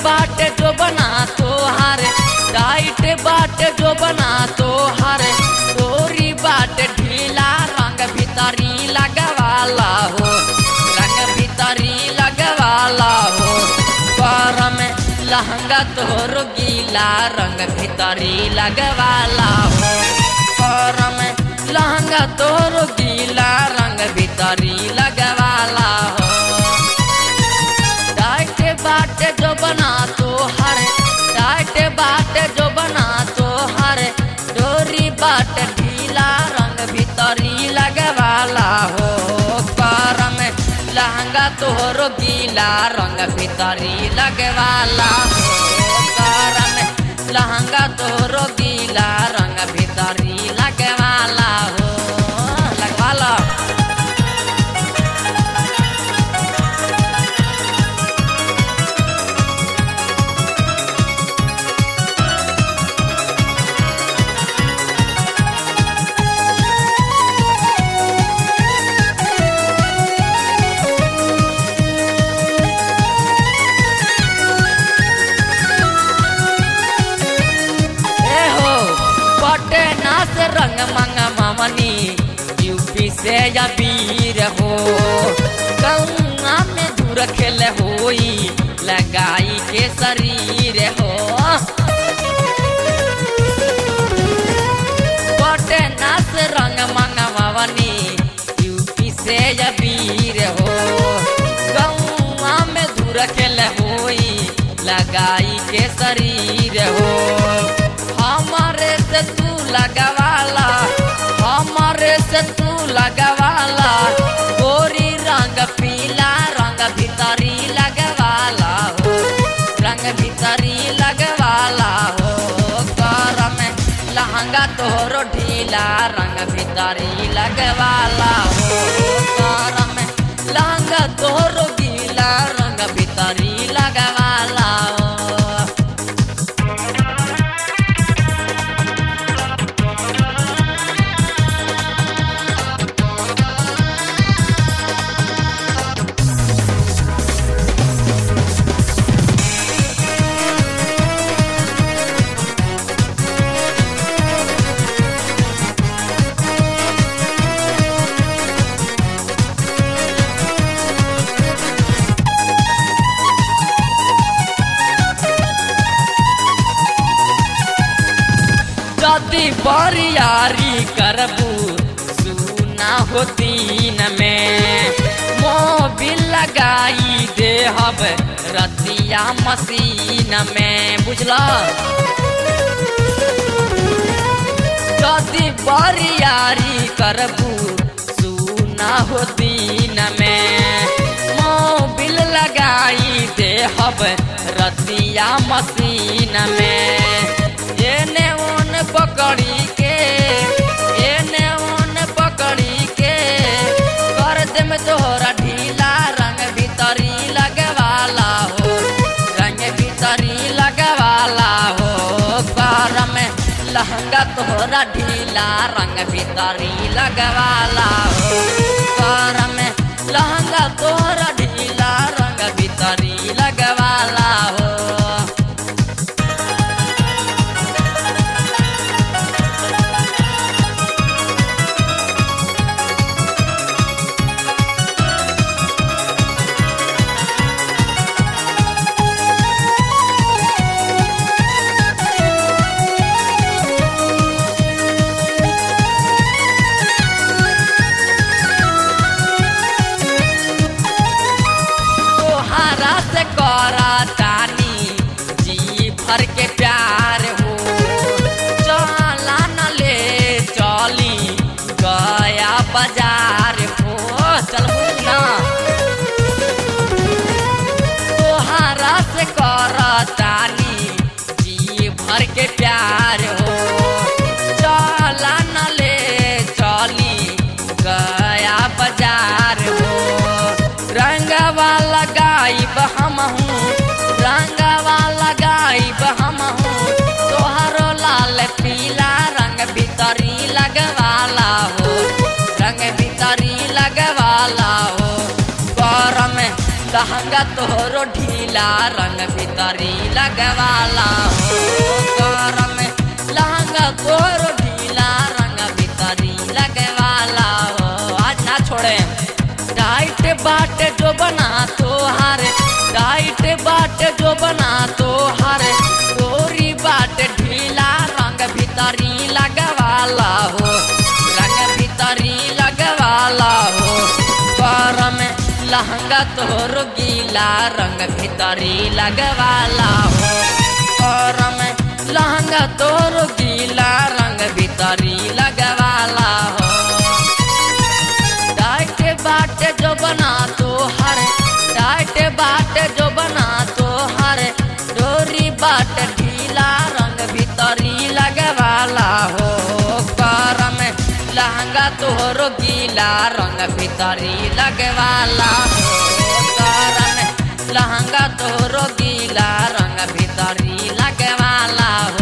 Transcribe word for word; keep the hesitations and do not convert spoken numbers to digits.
बाटे जो बना तोहार, टाइट बाटे जो बना तोहार, तोरी बाटे ढीला रंग भीतरी लगवाला हो, रंग भीतरी लगवाला हो। पर में लहंगा तोहरो गीला रंग भीतरी लगवाला हो, पर में लहंगा तोहरो गीला रंग भीतरी लगवाला हो। टाइट बाटे जो बना तोहार, टाइट बाटे जो बना तोहार, डोरी बाटे ढीला रंग भीतरी लगवाला हो। पर में लहंगा तोहरो गीला रंग भीतरी लगवाला हो, पर में लहंगा तोहरो गीला रंग भीतरी लगवाला हो, लगवाला। से रंग मंगा मामनी यूपी से या वीर हो, गौआ में दूर खेल होई लगाई के शरीर हो। पटना से रंग मंगा मामनी यूपी से या वीर हो, गौआ में दूर खेल होई लगाई के शरीर हो। हमारे से तू लगवाला, हमारे से तू लगवाला, गोरी रंग पीला रंग भीतरी लगवाला हो, रंग भीतरी लगवाला हो। कर में लहंगा तोहरो ढीला रंग भीतरी लगवाला हो, कर में लहंगा तोहरो गीला रंग भीतरी लगवाला हो। यदि बरियारी करबू सुना हो दिन में, मोबिल लगाई दे हब रतिया मशीन में, बुझला। यदि बरियारी करबू सुना हो दिन में, मोबिल लगाई दे हब रतिया मशीन में। एने ओन पकड़ी के, एने ओन पकड़ी के, कर देम तोहरा ढीला रंग भीतरी लगवाला हो, रंग भीतरी लगवाला हो। कर में लहंगा तोहरा ढीला रंग भीतरी लगवाला हो, कर में लहंगा तोहरा ढीला रंग भीतरी लगवाला हो। भर के प्यार हो, चला न ले चली गया बाजार हो, चल ना तोहारा से करतानी जी भर के प्यार हो, चला न ले चली गया बाजार हो। रंगवा लगाइब हमहू, रंगवा लगाइब हमहू, तोहरो लाल पीला रंग भीतरी लगवाला हो, रंग भीतरी लगवाला हो। कर में लहंगा तोरो ढीला रंग भीतरी लगवाला हो गरम लहंगा तोरो ढीला रंग भीतरी लगवाला हो आज ना छोड़े टाइट बाटे जो बना तो हारे टाइट बाटे जो बना तो हारे तोरी बाटे ढीला रंग भीतरी लगवाला हो रंग भीतरी लगवाला हो गरम लहंगा तोरो गीला रंग भीतरी लगवाला हो गरम लहंगा तोरो गीला रंग भीतरी लगवाला हो टाइट बाटे जो बना तो हरे टाइट बाटे जो बना तो हरे डोरी बाटे ढीला रंग भीतरी लगवाला हो गरम लहंगा तोरो गीला रंग भीतरी लगवाला हो गरम लहंगा तोरो गीला रंग भीतरी लगवाला